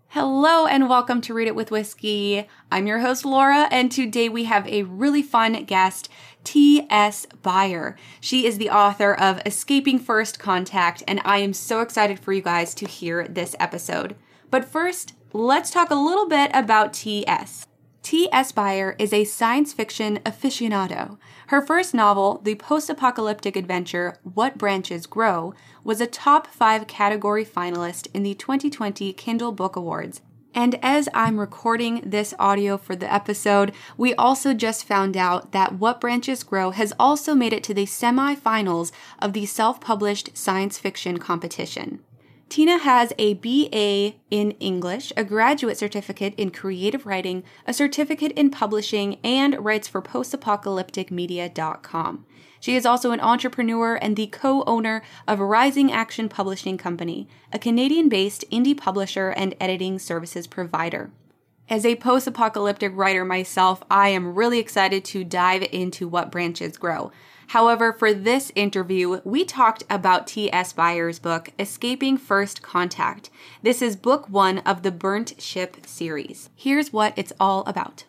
Hello and welcome to Read It with Whiskey. I'm your host Laura, and today we have a really fun guest, T.S. Beyer. She is the author of Escaping First Contact, and I am so excited for you guys to hear this episode. But first, let's talk a little bit about T.S. T.S. Beyer is a science fiction aficionado. Her first novel, the post-apocalyptic adventure What Branches Grow, was a top 5 category finalist in the 2020 Kindle Book Awards. And as I'm recording this audio for the episode, we also just found out that What Branches Grow has also made it to the semifinals of the self-published science fiction competition. Tina has a BA in English, a graduate certificate in creative writing, a certificate in publishing, and writes for postapocalypticmedia.com. She is also an entrepreneur and the co-owner of Rising Action Publishing Company, a Canadian-based indie publisher and editing services provider. As a post-apocalyptic writer myself, I am really excited to dive into What Branches Grow. However, for this interview, we talked about T.S. Beyer's book, Escaping First Contact. This is book 1 of the Burnt Ship series. Here's what it's all about.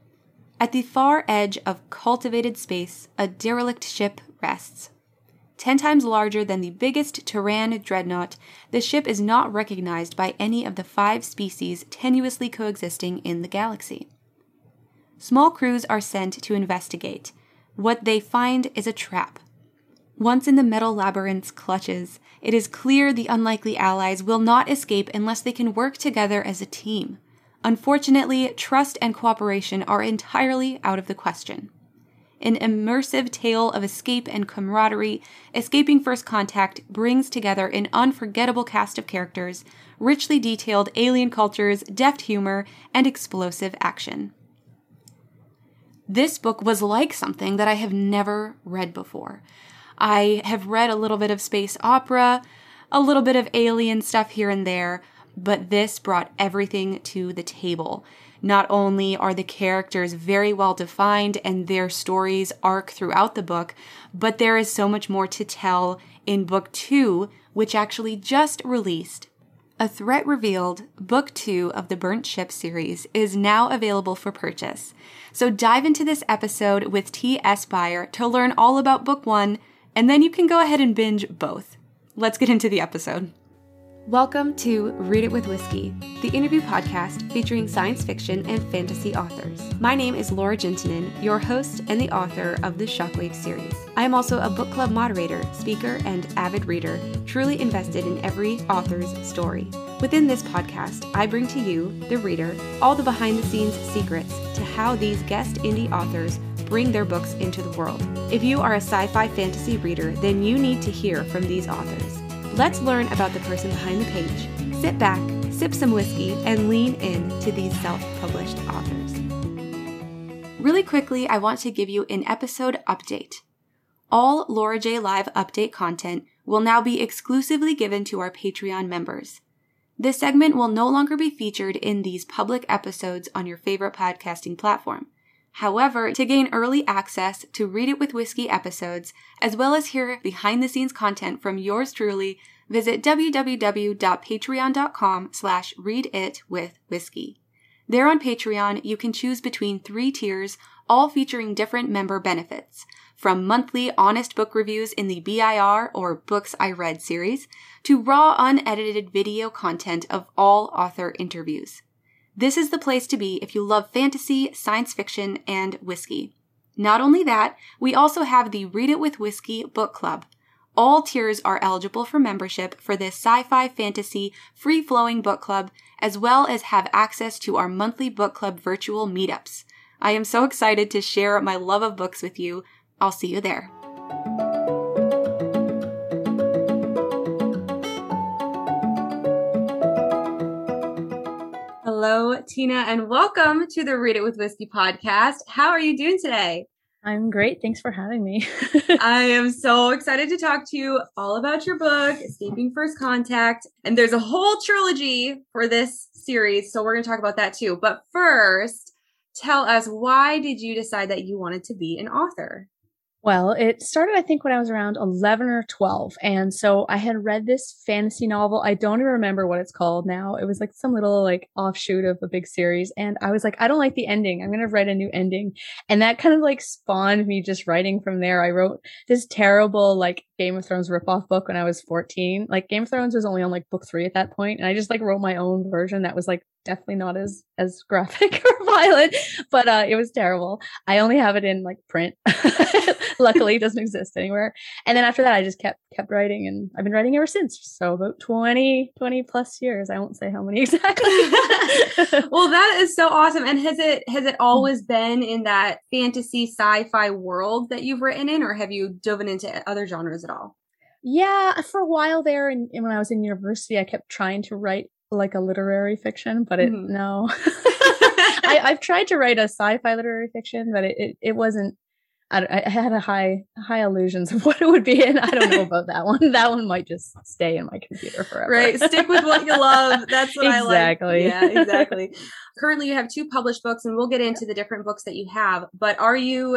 At the far edge of cultivated space, a derelict ship rests. 10 times larger than the biggest Terran dreadnought, the ship is not recognized by any of the 5 species tenuously coexisting in the galaxy. Small crews are sent to investigate. What they find is a trap. Once in the metal labyrinth's clutches, it is clear the unlikely allies will not escape unless they can work together as a team. Unfortunately, trust and cooperation are entirely out of the question. An immersive tale of escape and camaraderie, Escaping First Contact brings together an unforgettable cast of characters, richly detailed alien cultures, deft humor, and explosive action. This book was like something that I have never read before. I have read a little bit of space opera, a little bit of alien stuff here and there, but this brought everything to the table. Not only are the characters very well defined and their stories arc throughout the book, but there is so much more to tell in book 2, which actually just released. A Threat Revealed, Book 2 of the Burnt Ship series, is now available for purchase. So dive into this episode with T.S. Beyer to learn all about Book 1, and then you can go ahead and binge both. Let's get into the episode. Welcome to Read It with Whiskey, the interview podcast featuring science fiction and fantasy authors. My name is Laura Gentinen, your host and the author of the Shockwave series. I am also a book club moderator, speaker, and avid reader, truly invested in every author's story. Within this podcast, I bring to you, the reader, all the behind-the-scenes secrets to how these guest indie authors bring their books into the world. If you are a sci-fi fantasy reader, then you need to hear from these authors. Let's learn about the person behind the page. Sit back, sip some whiskey, and lean in to these self-published authors. Really quickly, I want to give you an episode update. All Laura J. Live update content will now be exclusively given to our Patreon members. This segment will no longer be featured in these public episodes on your favorite podcasting platform. However, to gain early access to Read It with Whiskey episodes, as well as hear behind-the-scenes content from yours truly, visit www.patreon.com/readitwithwhiskey. There on Patreon, you can choose between 3 tiers, all featuring different member benefits, from monthly honest book reviews in the BIR or Books I Read series, to raw unedited video content of all author interviews. This is the place to be if you love fantasy, science fiction, and whiskey. Not only that, we also have the Read It with Whiskey book club. All tiers are eligible for membership for this sci-fi fantasy free-flowing book club, as well as have access to our monthly book club virtual meetups. I am so excited to share my love of books with you. I'll see you there. Hello, Tina, and welcome to the Read It with Whiskey podcast. How are you doing today? I'm great. Thanks for having me. I am so excited to talk to you all about your book, Escaping First Contact. And there's a whole trilogy for this series, so we're going to talk about that too. But first, tell us, why did you decide that you wanted to be an author? Well, it started, I think, when I was around 11 or 12. And so I had read this fantasy novel. I don't even remember what it's called now. It was like some little like offshoot of a big series. And I was like, I don't like the ending. I'm going to write a new ending. And that kind of like spawned me just writing from there. I wrote this terrible like Game of Thrones ripoff book when I was 14. Like Game of Thrones was only on like book 3 at that point, and I just like wrote my own version that was like definitely not as graphic or violent, but it was terrible. I only have it in like print. Luckily, it doesn't exist anywhere. And then after that, I just kept writing, and I've been writing ever since. So about 20 plus years. I won't say how many exactly. Well, that is so awesome. And has it always been in that fantasy sci-fi world that you've written in, or have you dove into other genres at all? Yeah, for a while there, and when I was in university, I kept trying to write like a literary fiction, but no. I've tried to write a sci-fi literary fiction, but it wasn't. I had a high illusions of what it would be, and I don't know about that one. That one might just stay in my computer forever. Right. Stick with what you love. That's what exactly. I like. Yeah, exactly. Currently, you have 2 published books, and we'll get into the different books that you have. But are you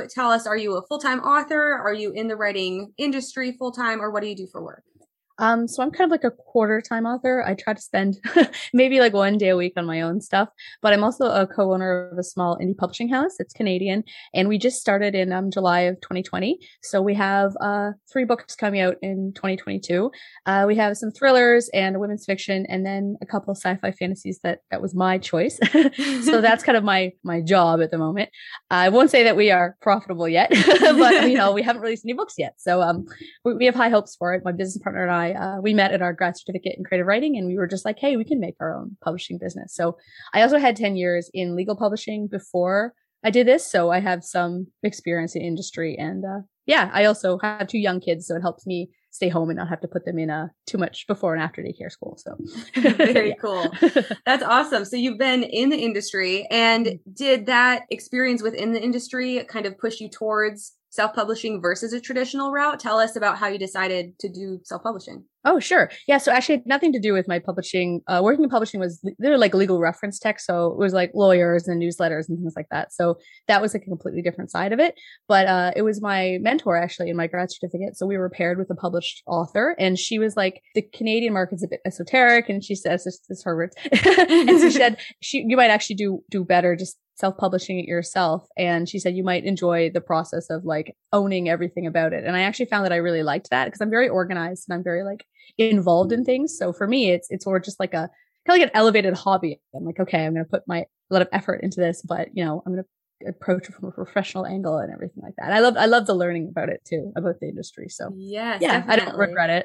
a full-time author? Are you in the writing industry full-time, or what do you do for work? So I'm kind of like a quarter-time author. I try to spend maybe like 1 day a week on my own stuff, but I'm also a co-owner of a small indie publishing house. It's Canadian, and we just started in July of 2020. So we have 3 books coming out in 2022. We have some thrillers and women's fiction, and then a couple of sci-fi fantasies that was my choice. So that's kind of my job at the moment. I won't say that we are profitable yet, but we haven't released any books yet. So we have high hopes for it. My business partner and I, we met at our grad certificate in creative writing, and we were just like, hey, we can make our own publishing business. So I also had 10 years in legal publishing before I did this. So I have some experience in industry, and I also have 2 young kids. So it helps me stay home and not have to put them in too much before and after daycare school. So very cool. That's awesome. So you've been in the industry, and did that experience within the industry kind of push you towards self-publishing versus a traditional route? Tell us about how you decided to do self-publishing. Oh, sure. Yeah. So actually it had nothing to do with my publishing. Working in publishing they're like legal reference text. So it was like lawyers and newsletters and things like that. So that was a completely different side of it. But it was my mentor actually in my grad certificate. So we were paired with a published author, and she was like, the Canadian market's a bit esoteric. And she says, this is her words. And she said, you might actually do better just self-publishing it yourself. And she said, you might enjoy the process of like owning everything about it. And I actually found that I really liked that, because I'm very organized and I'm very like involved in things. So for me, it's more just like kind of like an elevated hobby. I'm like, okay, I'm going to put a lot of effort into this, but I'm going to approach it from a professional angle and everything like that. I love the learning about it too, about the industry. So yes, yeah, definitely. I don't regret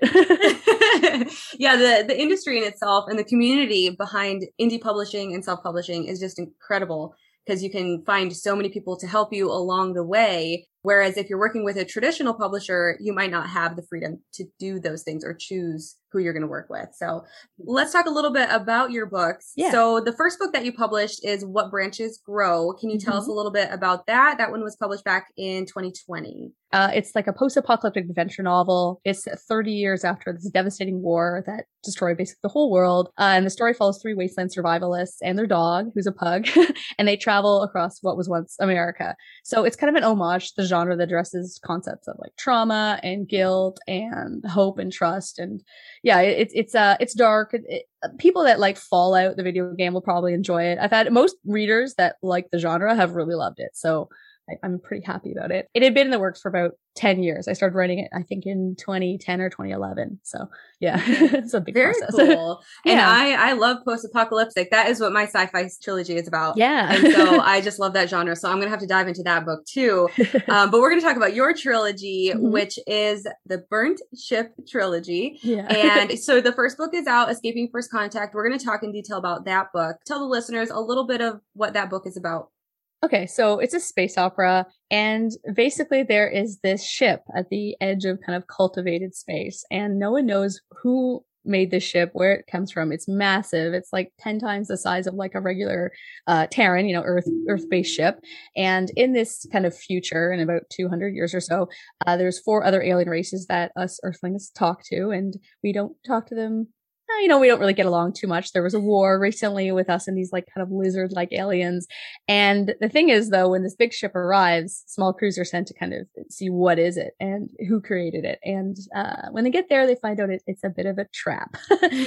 it. Yeah, the industry in itself and the community behind indie publishing and self-publishing is just incredible, because you can find so many people to help you along the way. Whereas if you're working with a traditional publisher, you might not have the freedom to do those things or choose who you're going to work with. So let's talk a little bit about your books. Yeah. So the first book that you published is What Branches Grow. Can you tell us a little bit about that? That one was published back in 2020. It's like a post-apocalyptic adventure novel. It's 30 years after this devastating war that destroyed basically the whole world. And the story follows 3 wasteland survivalists and their dog, who's a pug, and they travel across what was once America. So it's kind of an homage to the genre that addresses concepts of like trauma and guilt and hope and trust. And yeah, it's dark. People that like Fallout, the video game, will probably enjoy it. I've had most readers that like the genre have really loved it. So I'm pretty happy about it. It had been in the works for about 10 years. I started writing it, I think, in 2010 or 2011. So yeah, it's a big process. Very cool. And yeah. I love post-apocalyptic. That is what my sci-fi trilogy is about. Yeah. And so I just love that genre. So I'm going to have to dive into that book too. But we're going to talk about your trilogy, which is the Burnt Ship trilogy. Yeah. And so the first book is out, Escaping First Contact. We're going to talk in detail about that book. Tell the listeners a little bit of what that book is about. Okay, so it's a space opera, and basically there is this ship at the edge of kind of cultivated space, and no one knows who made this ship, where it comes from. It's massive. It's like 10 times the size of like a regular Terran, Earth-based ship. And in this kind of future, in about 200 years or so, there's 4 other alien races that us Earthlings talk to, and we don't talk to them we don't really get along too much. There was a war recently with us and these like kind of lizard-like aliens. And the thing is, though, when this big ship arrives, small crews are sent to kind of see what is it and who created it. And when they get there, they find out it's a bit of a trap.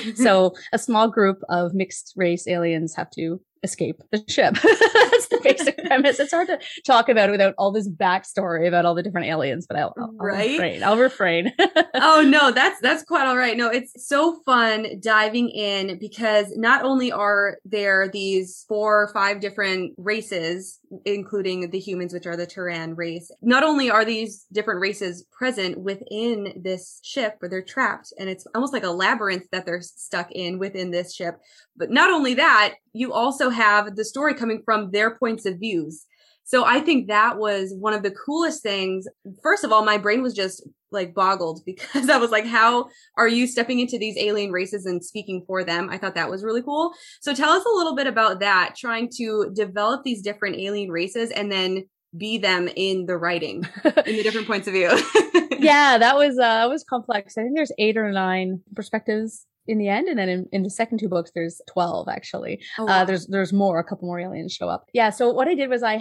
So a small group of mixed race aliens have to escape the ship. That's the basic premise. It's hard to talk about it without all this backstory about all the different aliens, but I'll refrain. I'll refrain. Oh no, that's quite all right. No, it's so fun diving in because not only are there these 4 or 5 different races, including the humans, which are the Terran race. Not only are these different races present within this ship where they're trapped, and it's almost like a labyrinth that they're stuck in within this ship. But not only that, you also have the story coming from their points of views. So I think that was one of the coolest things. First of all, my brain was just like boggled because I was like, how are you stepping into these alien races and speaking for them? I thought that was really cool. So tell us a little bit about that, trying to develop these different alien races and then be them in the writing in the different points of view. Yeah, that was complex. I think there's 8 or 9 perspectives in the end, and then in the second 2 books there's 12 actually. Oh, wow. There's more, a couple more aliens show up. Yeah, so what I did was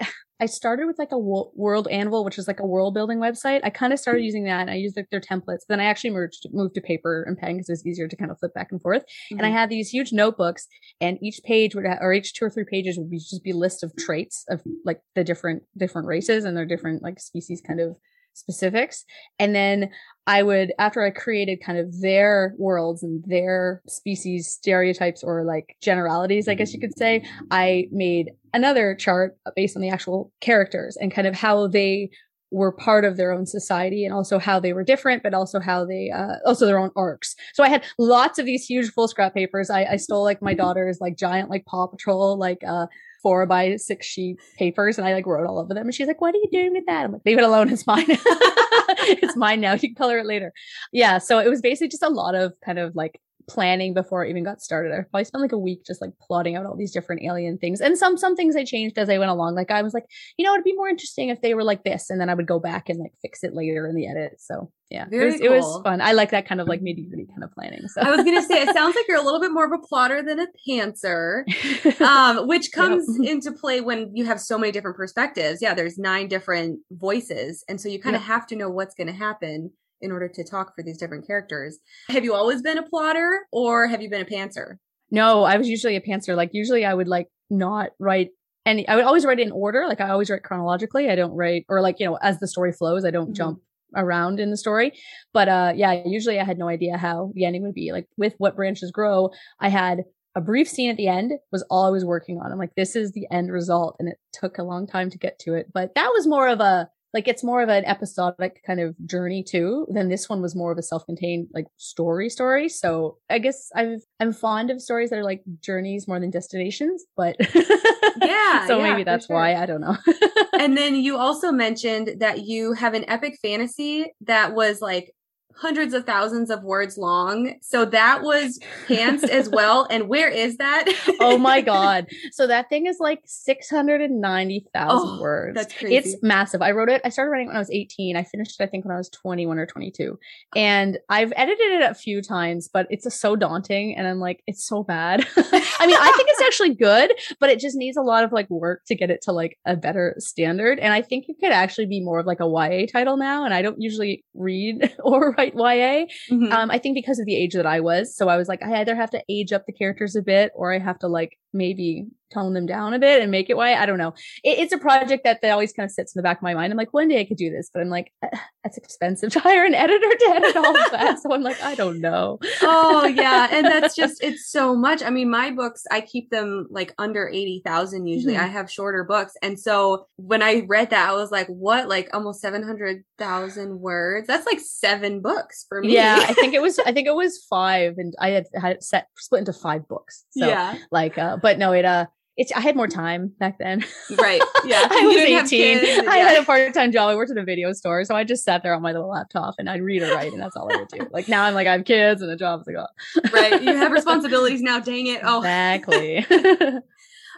I started with like a World Anvil, which is like a world building website. I kind of started using that and I used like their templates. Then I actually moved to paper and pen because it was easier to kind of flip back and forth. Mm-hmm. And I had these huge notebooks, and each page or each 2 or 3 pages would just be lists of traits of like the different races and their different like species kind of specifics. And then I would, after I created kind of their worlds and their species stereotypes or like generalities, I guess you could say, I made another chart based on the actual characters and kind of how they were part of their own society and also how they were different, but also how they, also their own arcs. So I had lots of these huge full scrap papers. I stole like my daughter's like giant, like Paw Patrol, like, 4x6 sheet papers, and I like wrote all over them. And she's like, "What are you doing with that?" I'm like, "Leave it alone. It's mine. It's mine now. You can color it later." Yeah. So it was basically just a lot of kind of like planning before I even got started. I probably spent like a week just like plotting out all these different alien things. And some things I changed as I went along. Like I was like, it'd be more interesting if they were like this. And then I would go back and like fix it later in the edit. So yeah, it was fun. I like that kind of like nitty-gritty kind of planning. So I was going to say, it sounds like you're a little bit more of a plotter than a pantser, which comes into play when you have so many different perspectives. Yeah, there's 9 different voices. And so you kind of have to know what's going to happen in order to talk for these different characters. Have you always been a plotter or have you been a pantser? No, I was usually a pantser. Like usually I would like not write I would always write in order. Like I always write chronologically. I don't write, or like, as the story flows, I don't jump around in the story. But usually I had no idea how the ending would be. Like with What Branches Grow, I had a brief scene at the end was all I was working on. I'm like, this is the end result. And it took a long time to get to it. But that was more of it's more of an episodic kind of journey too. Then this one was more of a self-contained like story. So I guess I'm fond of stories that are like journeys more than destinations, but yeah. So maybe that's why, I don't know. And then you also mentioned that you have an epic fantasy that was like hundreds of thousands of words long. So that was pantsed as well. And where is that? Oh my God. So that thing is like 690,000 words. That's crazy. It's massive. I started writing when I was 18. I finished it, I think, when I was 21 or 22. And I've edited it a few times, but it's so daunting. And I'm like, it's so bad. I mean, I think it's actually good, but it just needs a lot of like work to get it to like a better standard. And I think it could actually be more of like a YA title now. And I don't usually read or write YA. I think because of the age that I was. So I was like, I either have to age up the characters a bit or I have to like maybe tone them down a bit and make it YA. I don't know. It's a project that always kind of sits in the back of my mind. I'm like, one day I could do this, but I'm like, that's expensive to hire an editor to edit all of that. So I'm like, I don't know. Oh yeah. And that's just, it's so much. I mean, my books, I keep them like under 80,000 usually. I have shorter books. And so when I read that, I was like, what? Like almost 700,000 words? That's like 7 books for me. Yeah. I think it was 5, and I had it split into 5 books. So like, but no, I had more time back then. Right. Yeah. I was 18. I had a part-time job. I worked at a video store. So I just sat there on my little laptop and I'd read or write, and that's all I would do. Like now I'm like, I have kids and a job. It's like, oh. Right. You have responsibilities now. Dang it. Oh, exactly.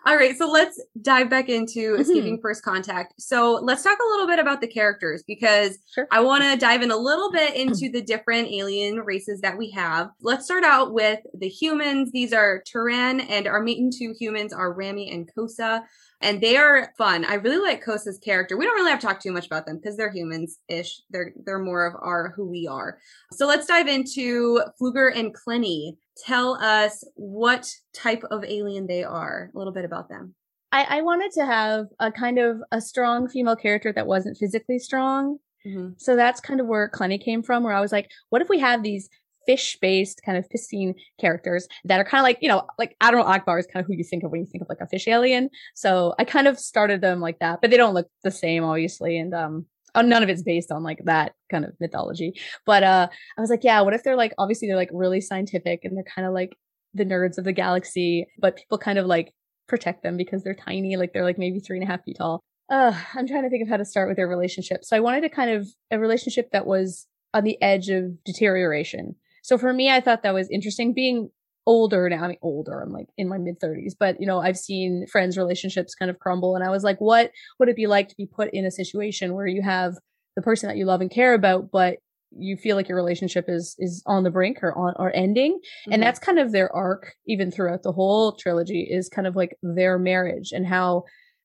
All right, so let's dive back into Escaping First Contact. So let's talk a little bit about the characters, because I want to dive in a little bit into the different alien races that we have. Let's start out with the humans. These are Turan, and our main two humans are Rami and Kosa. And they are fun. I really like Kosa's character. We don't really have to talk too much about them because they're humans-ish. They're more of who we are. So let's dive into Pfluger and Clenny. Tell us what type of alien they are. A little bit about them. I wanted to have a kind of a strong female character that wasn't physically strong. Mm-hmm. So that's kind of where Clenny came from, where I was like, what if we have these fish-based kind of piscine characters that are kind of like, like Admiral Akbar is kind of who you think of when you think of like a fish alien. So I kind of started them like that, but they don't look the same, obviously. And none of it's based on like that kind of mythology. But I was like, yeah, what if they're like, obviously they're like really scientific and they're kind of like the nerds of the galaxy, but people kind of like protect them because they're tiny, like they're like maybe 3.5 feet tall. I'm trying to think of how to start with their relationship. So I wanted to kind of a relationship that was on the edge of deterioration. So for me, I thought that was interesting. Being older now, I'm like in my mid-30s, but I've seen friends' relationships kind of crumble. And I was like, what would it be like to be put in a situation where you have the person that you love and care about, but you feel like your relationship is on the brink or ending? Mm-hmm. And that's kind of their arc, even throughout the whole trilogy, is kind of like their marriage and how,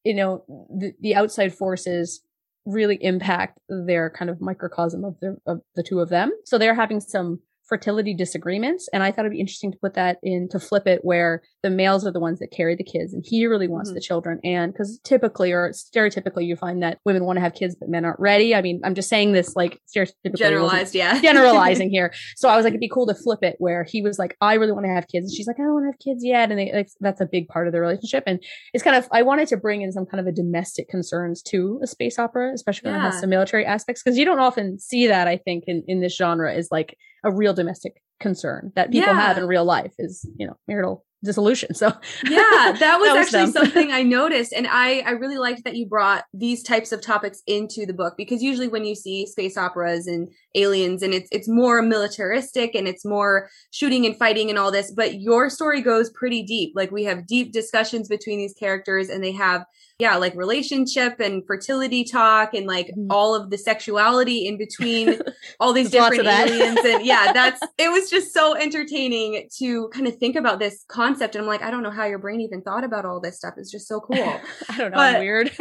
the outside forces really impact their kind of microcosm of the two of them. So they're having some fertility disagreements. And I thought it'd be interesting to put that in, to flip it, where the males are the ones that carry the kids and he really wants the children. And because typically or stereotypically, you find that women want to have kids, but men aren't ready. I mean, I'm just saying this like stereotypically. Generalized, yeah. Generalizing here. So I was like, it'd be cool to flip it where he was like, I really want to have kids. And she's like, I don't want to have kids yet. And that's a big part of their relationship. And it's kind of, I wanted to bring in some kind of a domestic concerns to a space opera, especially when it has some military aspects. Because you don't often see that, I think, in this genre, is like a real domestic concern that people have in real life is, marital dissolution. So that was actually something I noticed. And I really liked that you brought these types of topics into the book, because usually when you see space operas and aliens and it's more militaristic and it's more shooting and fighting and all this, but your story goes pretty deep. Like we have deep discussions between these characters and they have like relationship and fertility talk and like all of the sexuality in between all these different aliens. And it was just so entertaining to kind of think about this concept. And I'm like, I don't know how your brain even thought about all this stuff. It's just so cool. I don't know. I'm weird.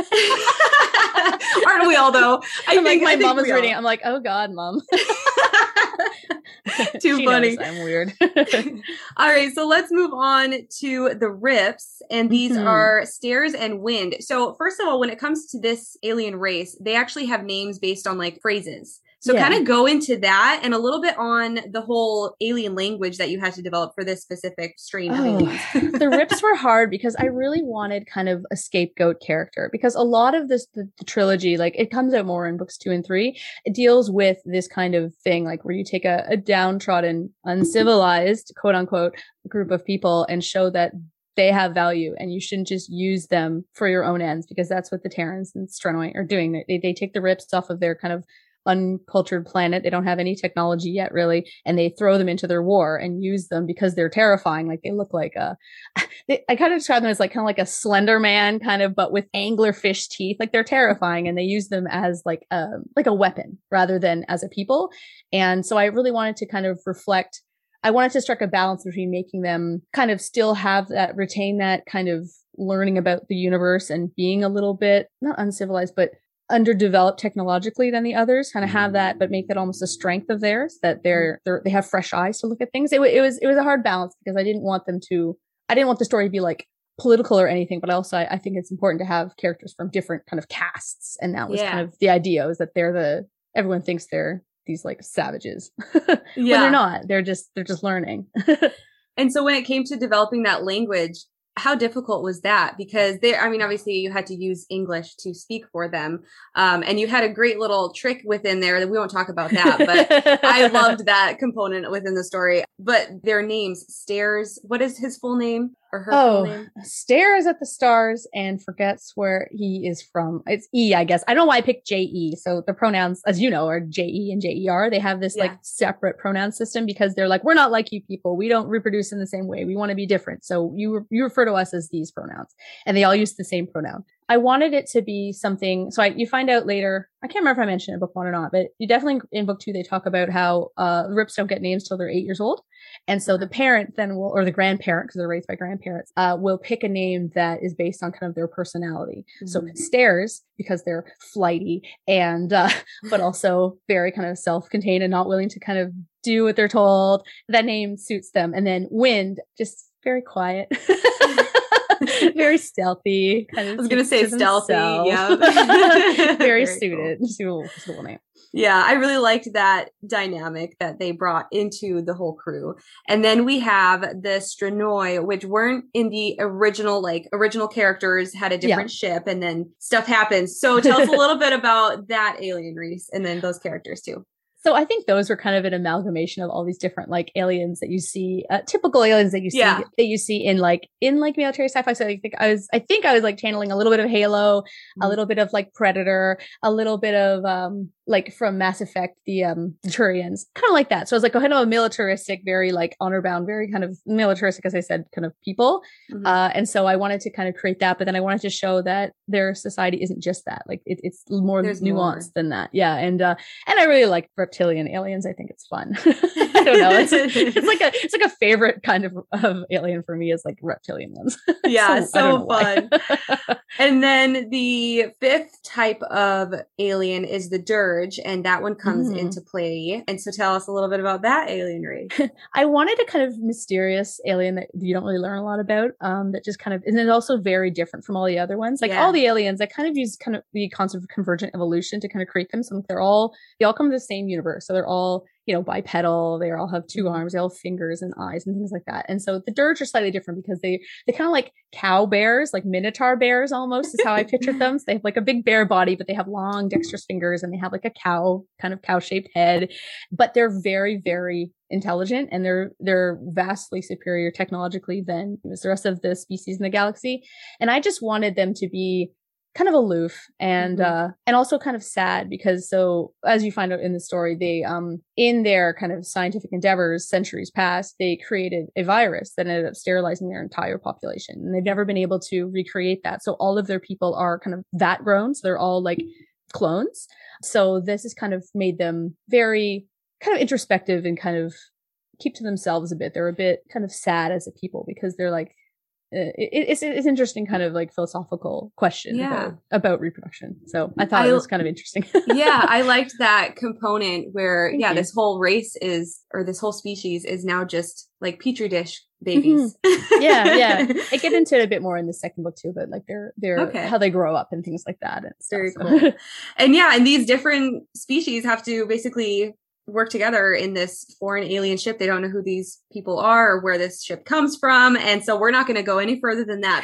Aren't we all though? I think my mom was reading. I'm like, oh God, Mom. Too funny. I'm weird. All right, so let's move on to the Rips, and these are Stairs and Wind. So first of all, when it comes to this alien race, they actually have names based on like phrases. So kind of go into that and a little bit on the whole alien language that you had to develop for this specific strain of aliens. The Rips were hard because I really wanted kind of a scapegoat character, because a lot of this, the trilogy, like it comes out more in books 2 and 3. It deals with this kind of thing, like where you take a downtrodden, uncivilized, quote unquote, group of people and show that they have value and you shouldn't just use them for your own ends, because that's what the Terrans and Strenoid are doing. They take the Rips off of their kind of uncultured planet. They don't have any technology yet, really, and they throw them into their war and use them because they're terrifying. Like they look like I kind of describe them as like kind of like a Slender Man kind of, but with anglerfish teeth. Like they're terrifying, and they use them as like a weapon rather than as a people. And so I really wanted to kind of reflect. I wanted to strike a balance between making them kind of still have that, retain that kind of learning about the universe and being a little bit not uncivilized, but underdeveloped technologically than the others, kind of have that, but make that almost a strength of theirs, that they have fresh eyes to look at things. It was a hard balance, because I didn't want the story to be like political or anything, but also I think it's important to have characters from different kind of castes. And that was kind of the idea, is that everyone thinks they're these like savages. When they're not, they're just learning. And so when it came to developing that language, how difficult was that? Because obviously you had to use English to speak for them. And you had a great little trick within there that we won't talk about that, but I loved that component within the story. But their names, Stairs, what is his full name? or her full Oh, name? stares at the stars and forgets where he is from. It's E, I guess. I don't know why I picked J-E. So the pronouns, as you know, are J-E and J-E-R. They have this like separate pronoun system because they're like, we're not like you people. We don't reproduce in the same way. We want to be different. So you refer to us as these pronouns, and they all use the same pronoun. I wanted it to be something. So you find out later, I can't remember if I mentioned it in book 1 or not, but you definitely in book 2, they talk about how Rips don't get names till they're 8 years old. And so the parent then will, or the grandparent, because they're raised by grandparents, will pick a name that is based on kind of their personality. Mm-hmm. So Stairs, because they're flighty and, but also very kind of self-contained and not willing to kind of do what they're told. That name suits them. And then Wind, just very quiet. Very stealthy. Kind of I was going to say stealthy. Yeah. Very suited. Suitable name. Yeah, I really liked that dynamic that they brought into the whole crew. And then we have the Stranoi, which weren't in the original characters, had a different ship, and then stuff happens. So tell us a little bit about that alien race and then those characters too. So I think those were kind of an amalgamation of all these different like aliens that you see, typical aliens that you see in military sci-fi. So I think I was like channeling a little bit of Halo, a little bit of like Predator, a little bit of like from Mass Effect, the Turians, kind of like that. So I was like kind of a militaristic, very like honor bound, very kind of militaristic, as I said, kind of people. Mm-hmm. And so I wanted to kind of create that, but then I wanted to show that their society isn't just that. Like it's more nuanced than that. Yeah. And I really like reptilian aliens. I think it's fun. I don't know. It's like a favorite kind of alien for me is like reptilian ones. Yeah. so fun. And then the 5th type of alien is the Dirge, and that one comes into play. And so tell us a little bit about that alien race. I wanted a kind of mysterious alien that you don't really learn a lot about, that just kind of, and it's also very different from all the other ones. Like all the aliens, I kind of use kind of the concept of convergent evolution to kind of create them. So they all come from the same universe. So they're all, bipedal. They all have 2 arms, they all have fingers and eyes and things like that. And so the Dirge are slightly different because they kind of like cow bears, like minotaur bears almost is how I pictured them. So they have like a big bear body, but they have long dexterous fingers and they have like a cow shaped head, but they're very, very intelligent and they're vastly superior technologically than the rest of the species in the galaxy. And I just wanted them to be kind of aloof and also kind of sad because so as you find out in the story, they in their kind of scientific endeavors centuries past, they created a virus that ended up sterilizing their entire population, and they've never been able to recreate that. So all of their people are kind of that grown, so they're all like clones. So this has kind of made them very kind of introspective and kind of keep to themselves a bit. They're a bit kind of sad as a people because they're like it's interesting kind of like philosophical question about reproduction. So I thought it was kind of interesting. Yeah, I liked that component where this whole race this whole species is now just like petri dish babies. Mm-hmm. Yeah. I get into it a bit more in the second book too, but like they're how they grow up and things like that. And stuff, very cool. And these different species have to basically work together in this foreign alien ship. They don't know who these people are or where this ship comes from. And so we're not going to go any further than that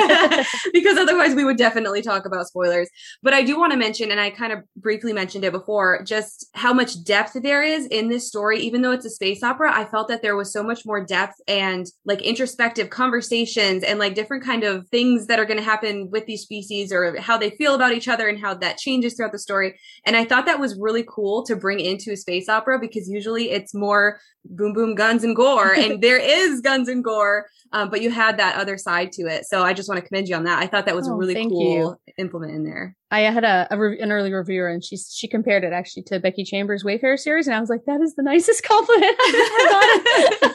because otherwise we would definitely talk about spoilers. But I do want to mention, and I kind of briefly mentioned it before, just how much depth there is in this story. Even though it's a space opera, I felt that there was so much more depth and like introspective conversations and like different kind of things that are going to happen with these species or how they feel about each other and how that changes throughout the story. And I thought that was really cool to bring into a space opera because usually it's more boom, boom, guns and gore, and there is guns and gore, but you had that other side to it. So I just want to commend you on that. I thought that was a really cool implement in there. I had an early reviewer, and she compared it actually to Becky Chambers' Wayfarer series, and I was like, that is the nicest compliment I've ever gotten.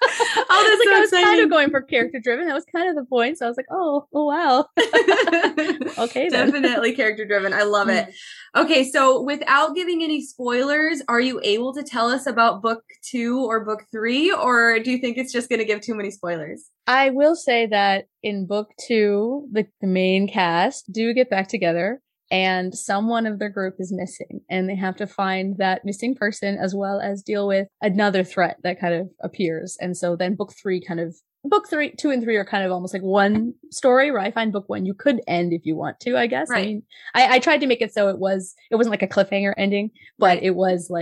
I was kind of going for character driven. That was kind of the point. So I was like, oh wow. Okay, then. Definitely character driven. I love it. Okay, so without giving any spoilers, are you able to tell us about book 2 or book 3, or do you think it's just going to give too many spoilers? I will say that in book 2, the main cast do get back together. And someone of their group is missing, and they have to find that missing person as well as deal with another threat that kind of appears. And so then book 2 and 3 are kind of almost like one story, where I find book 1 you could end if you want to, I guess. Right. I mean, I tried to make it so it wasn't like a cliffhanger ending, but it was like,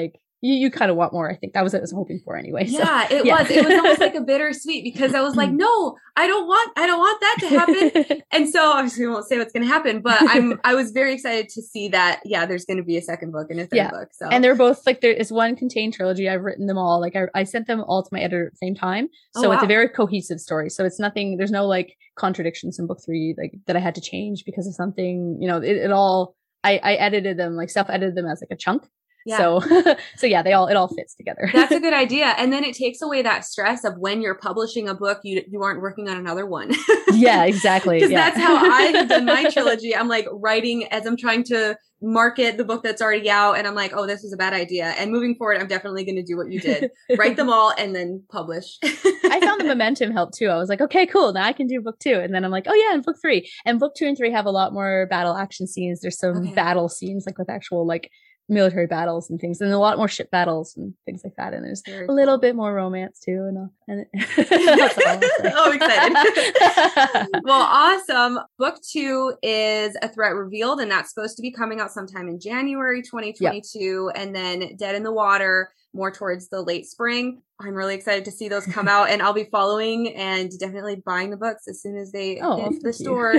you kind of want more. I think that was what I was hoping for anyway. Yeah, so, it was almost like a bittersweet, because I was like, no, I don't want that to happen. And so obviously we won't say what's going to happen, but I was very excited to see that, there's going to be a second book and a third book. So, and they're both like, there is one contained trilogy. I've written them all. Like I sent them all to my editor at the same time. So it's a very cohesive story. So it's nothing, there's no like contradictions in book 3, like that I had to change because of something, it all, I edited them, like self-edited them as like a chunk. Yeah. So it all fits together. That's a good idea. And then it takes away that stress of when you're publishing a book, you aren't working on another one. Yeah, exactly. Because that's how I have done my trilogy. I'm like writing as I'm trying to market the book that's already out. And I'm like, oh, this was a bad idea. And moving forward, I'm definitely going to do what you did. Write them all and then publish. I found the momentum helped too. I was like, okay, cool. Now I can do book 2. And then I'm like, oh yeah, and book 3. And book 2 and 3 have a lot more battle action scenes. There's some battle scenes like with actual like military battles and things, and a lot more ship battles and things like that. And there's a little bit more romance too. And that's all oh, excited. Well, awesome. Book 2 is A Threat Revealed, and that's supposed to be coming out sometime in January 2022. Yep. And then Dead in the Water more towards the late spring. I'm really excited to see those come out, and I'll be following and definitely buying the books as soon as they hit the store.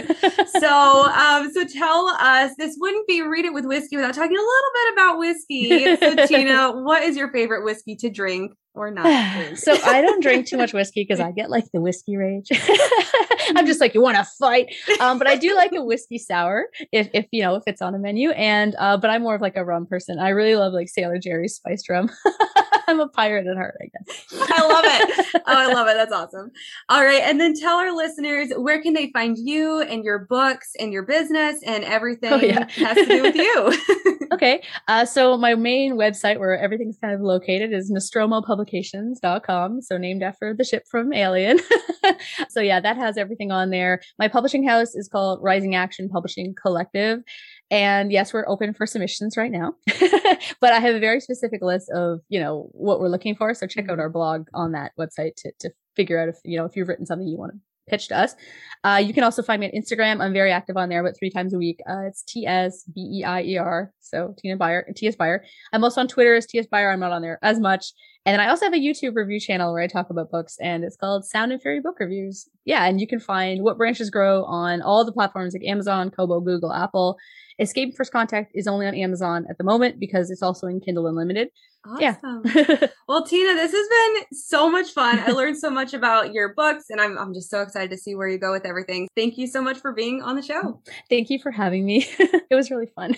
So tell us, this wouldn't be Read It with Whiskey without talking a little bit about whiskey. So Tina, what is your favorite whiskey to drink or not drink? So I don't drink too much whiskey because I get like the whiskey rage. I'm just like, you want to fight? But I do like a whiskey sour if it's on a menu. And but I'm more of like a rum person. I really love like Sailor Jerry's spiced rum. I'm a pirate at heart, I guess. I love it. Oh, I love it. That's awesome. All right. And then tell our listeners, where can they find you and your books and your business and everything has to do with you? Okay. So my main website where everything's kind of located is nostromopublications.com. So named after the ship from Alien. So that has everything on there. My publishing house is called Rising Action Publishing Collective. And yes, we're open for submissions right now, but I have a very specific list of, what we're looking for. So check out our blog on that website to figure out if you've written something you want to pitch to us. You can also find me on Instagram. I'm very active on there, but 3 times a week. It's TSBEIER. So Tina Byer, TS Byer. I'm also on Twitter as TS Byer. I'm not on there as much. And then I also have a YouTube review channel where I talk about books, and it's called Sound and Fury Book Reviews. Yeah. And you can find What Branches Grow on all the platforms like Amazon, Kobo, Google, Apple. Escape First Contact is only on Amazon at the moment because it's also in Kindle Unlimited. Awesome. Yeah. Well, Tina, this has been so much fun. I learned so much about your books, and I'm just so excited to see where you go with everything. Thank you so much for being on the show. Thank you for having me. It was really fun.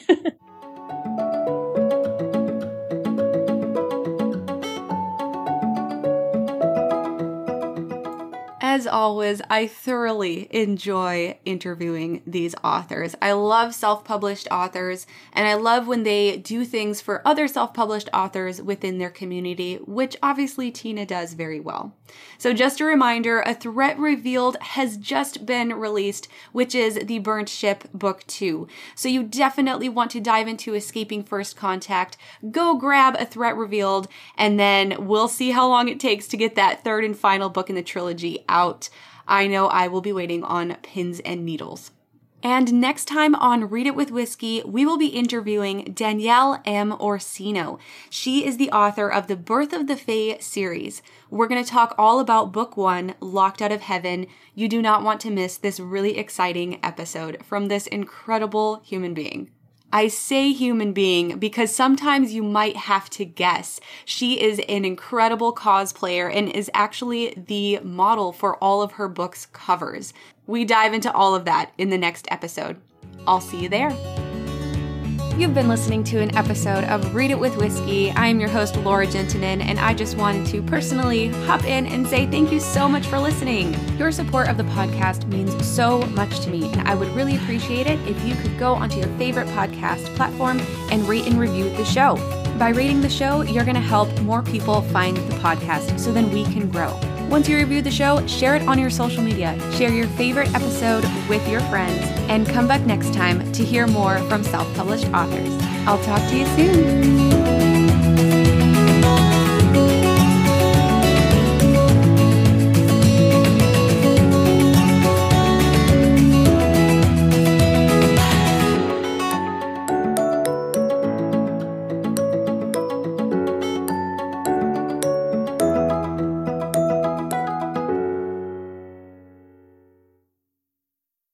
As always, I thoroughly enjoy interviewing these authors. I love self-published authors, and I love when they do things for other self-published authors within their community, which obviously Tina does very well. So just a reminder, A Threat Revealed has just been released, which is The Burnt Ship Book 2. So you definitely want to dive into Escaping First Contact, go grab A Threat Revealed, and then we'll see how long it takes to get that third and final book in the trilogy out. I know I will be waiting on pins and needles. And next time on Read It with Whiskey, we will be interviewing Danielle M. Orsino. She is the author of the Birth of the Fae series. We're going to talk all about Book 1, Locked Out of Heaven. You do not want to miss this really exciting episode from this incredible human being. I say human being because sometimes you might have to guess. She is an incredible cosplayer and is actually the model for all of her book's covers. We dive into all of that in the next episode. I'll see you there. You've been listening to an episode of Read It with Whiskey. I am your host, Laura Gentinen, and I just wanted to personally hop in and say thank you so much for listening. Your support of the podcast means so much to me, and I would really appreciate it if you could go onto your favorite podcast platform and rate and review the show. By rating the show, you're going to help more people find the podcast so then we can grow. Once you review the show, share it on your social media, share your favorite episode with your friends, and come back next time to hear more from self-published authors. I'll talk to you soon.